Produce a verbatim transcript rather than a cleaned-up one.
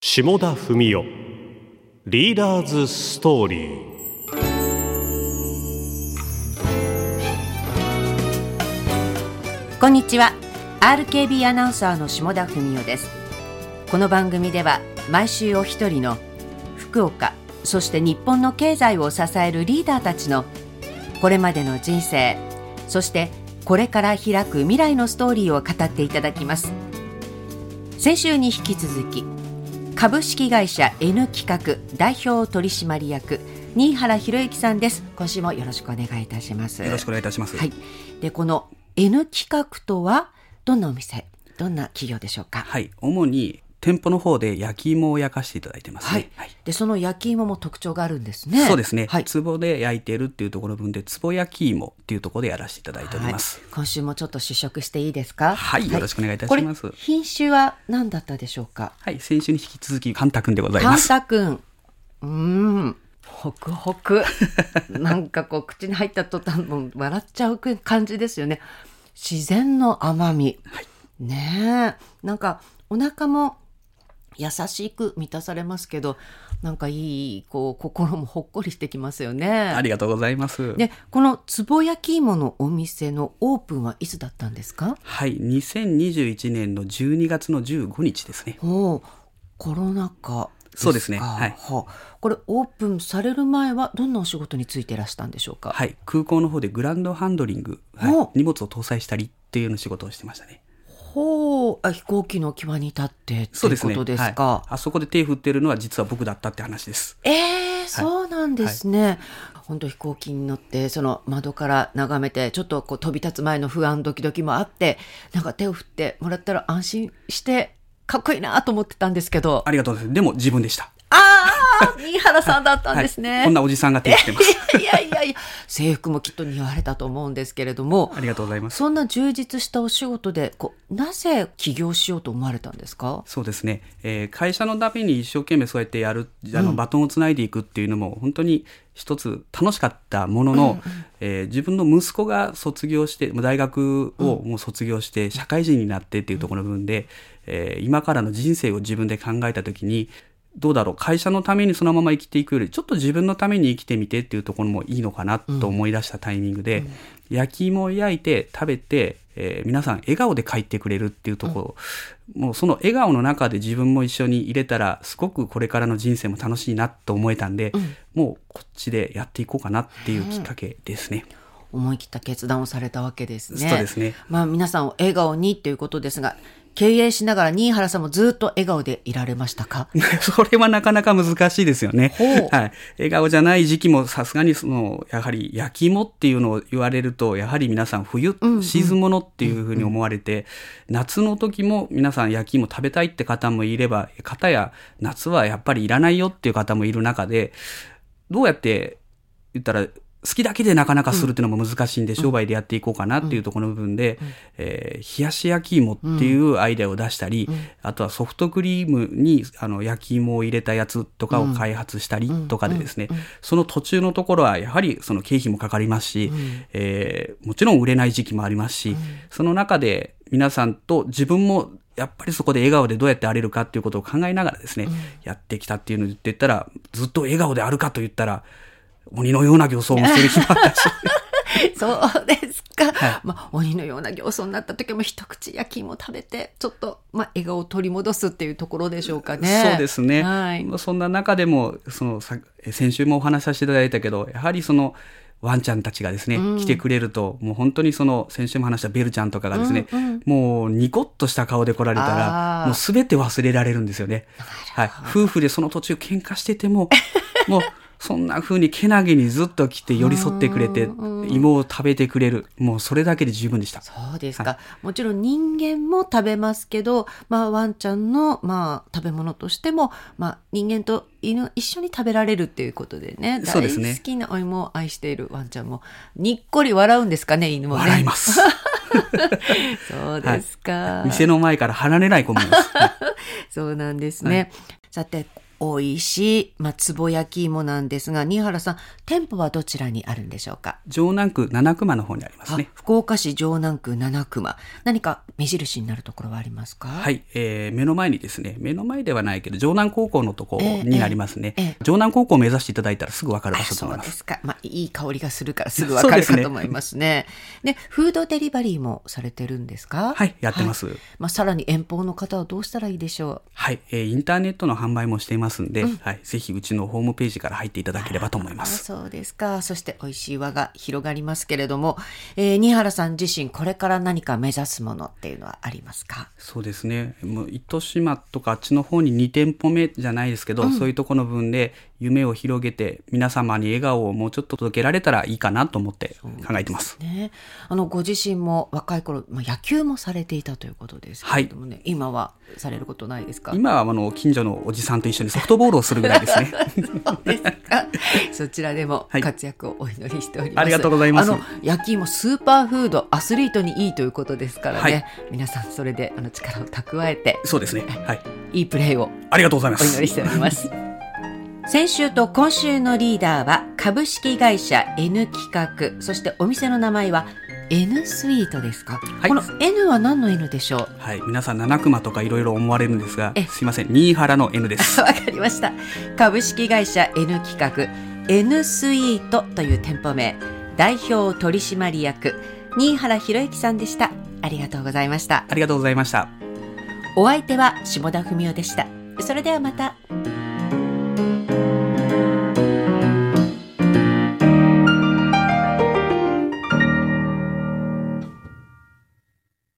下田文雄リーダーズストーリー。 こんにちは。 アールケービー アナウンサーの下田文雄です。この番組では毎週お一人の福岡、そして日本の経済を支えるリーダーたちのこれまでの人生、そしてこれから開く未来のストーリーを語っていただきます。先週に引き続き株式会社 N 企画代表取締役新原博之さんです。今週もよろしくお願いいたします。 よろしくお願いいたします。 はい、でこの N 企画とはどんなお店、どんな企業でしょうか？ はい、主に店舗の方で焼き芋を焼かせていただいてますね。 はいはい、でその焼き芋も特徴があるんですね。 そうですね、 はい、 壺で焼いているっていうところ分で壺焼き芋っていうところでやらせていただいております。 はい、今週もちょっと試食していいですか？ はい、はい、よろしくお願いいたします。 これ品種は何だったでしょうか？ はい、先週に引き続きカンタ君でございます。 カンタ君、うーん、ホクホクなんかこう口に入った途端も笑っちゃう感じですよね。自然の甘み、はい、ねえ、なんかお腹も優しく満たされますけど、なんかいいこう心もほっこりしてきますよね。 ありがとうございます。 でこの壺焼き芋のお店のオープンはいつだったんですか？ はい、にせんにじゅういちねんのじゅうにがつのじゅうごにちですね。 お、コロナ禍ですか？ そうですね、はい、 はこれオープンされる前はどんなお仕事についていらしたんでしょうか？ はい、空港の方でグランドハンドリング、はい、荷物を搭載したりっていうような仕事をしてましたね。 ほう、あ、飛行機の際に立ってっていうことですか？そうですね、はい、 あそこで手振ってるのは実は僕だったって話です。 えー、そうなんですね。はいはい、本当飛行機に乗ってその窓から眺めてちょっとこう飛び立つ前の不安ドキドキもあって、なんか手を振ってもらったら安心してかっこいいなと思ってたんですけど。 ありがとうございます。でも自分でした。 ああ、新原さんだったんですね。 はい、こんなおじさんが手を振ってます。 いやいやいや、制服もきっと似合われたと思うんですけれども。 ありがとうございます。 そんな充実したお仕事でこうなぜ起業しようと思われたんですか？ そうですね、えー、会社のために一生懸命そうやってやる、あのバトンをつないでいくっていうのも本当に一つ楽しかったものの、うんうん、えー、自分の息子が卒業して大学をもう卒業して社会人になってっていうところの部分で、うん、えー、今からの人生を自分で考えたときにどうだろう、会社のためにそのまま生きていくよりちょっと自分のために生きてみてっていうところもいいのかなと思い出したタイミングで、うんうん、焼き芋を焼いて食べて、えー、皆さん笑顔で帰ってくれるっていうところ、うん、もうその笑顔の中で自分も一緒に入れたらすごくこれからの人生も楽しいなと思えたんで、うん、もうこっちでやっていこうかなっていうきっかけですね。 思い切った決断をされたわけですね。 そうですね。 まあ、皆さんを笑顔にということですが、経営しながら新原さんもずっと笑顔でいられましたか？ それはなかなか難しいですよね。はい、笑顔じゃない時期もさすがにそのやはり焼き芋っていうのを言われるとやはり皆さん冬、うんうん、シーズンものっていうふうに思われて、うんうん、夏の時も皆さん焼き芋食べたいって方もいれば、方や夏はやっぱりいらないよっていう方もいる中で、どうやって言ったら好きだけでなかなかするっていうのも難しいんで、うん、商売でやっていこうかなっていうところの部分で、うん、えー、冷やし焼き芋っていうアイデアを出したり、うん、あとはソフトクリームにあの焼き芋を入れたやつとかを開発したりとかでですね、うんうん、その途中のところはやはりその経費もかかりますし、うん、えー、もちろん売れない時期もありますし、うん、その中で皆さんと自分もやっぱりそこで笑顔でどうやってあれるかっていうことを考えながらですね、うん、やってきたっていうのを言ってったら、ずっと笑顔であるかと言ったら鬼のような形相もする日もあったしそうですか、 はい、 まあ、鬼のような形相になった時も一口焼き芋食べてちょっと、まあ、笑顔を取り戻すっていうところでしょうかね。 そうですね、 はい、 そんな中でもその先週もお話しさせていただいたけど、やはりそのワンちゃんたちがですね、うん、来てくれると、もう本当にその先週も話したベルちゃんとかがですね、うんうん、もうニコッとした顔で来られたらもう全て忘れられるんですよね。はい、夫婦でその途中喧嘩しててももうそんな風にけなげにずっと来て寄り添ってくれて、芋を食べてくれる、もうそれだけで十分でした。 そうですか、 はい、 もちろん人間も食べますけど、まあ、ワンちゃんの、まあ、食べ物としても、まあ、人間と犬一緒に食べられるっていうことでね、 そうですね、 大好きなお芋を愛しているワンちゃんもにっこり笑うんですかね、犬もね。 笑いますそうですか、 はい、店の前から離れない子もいます。 そうなんですね、はい、さて美味しい、まあ、つぼ焼き芋なんですが、新原さん、店舗はどちらにあるんでしょうか？ 城南区七熊の方にありますね。 福岡市城南区七熊。何か目印になるところはありますか？ はい、えー、目の前にですね、目の前ではないけど城南高校のところになりますね、えーえーえー、城南高校を目指していただいたらすぐ分かる場所と思います。 そうですか、まあ、いい香りがするからすぐ分かるかと思いますね。で、フードデリバリーもされてるんですか？ はい、やってます、はい。 まあ、さらに遠方の方はどうしたらいいでしょう？ はい、えー、インターネットの販売もしていますんで、うん、はい、ぜひうちのホームページから入っていただければと思います。 そうですか。そして美味しい輪が広がりますけれども、えー、新原さん自身これから何か目指すものっていうのはありますか？ そうですね、もう糸島とかあっちの方にに店舗目じゃないですけど、うん、そういうところの分で夢を広げて皆様に笑顔をもうちょっと届けられたらいいかなと思って考えてます。 そうですね、あのご自身も若い頃、まあ、野球もされていたということですけれどもね、はい、今はされることないですか？ 今はあの近所のおじさんと一緒にソフトボールをするぐらいですね。 そうですか。そちらでも活躍をお祈りしております、 はい、ありがとうございます。 あの焼き芋スーパーフード、アスリートにいいということですからね、はい、皆さんそれであの力を蓄えて、 そうですね、はい、 いいプレーをありがとうございますお祈りしております。先週と今週のリーダーは株式会社 N 企画、そしてお店の名前は N スイートですか？はい、この N は何の N でしょう？ はい、皆さん七熊とかいろいろ思われるんですが、すいません、新原の N です。 わかりました。株式会社 N 企画 N スイートという店舗名、代表取締役新原博之さんでした。ありがとうございました。 ありがとうございました。 お相手は下田文夫でした。それではまた。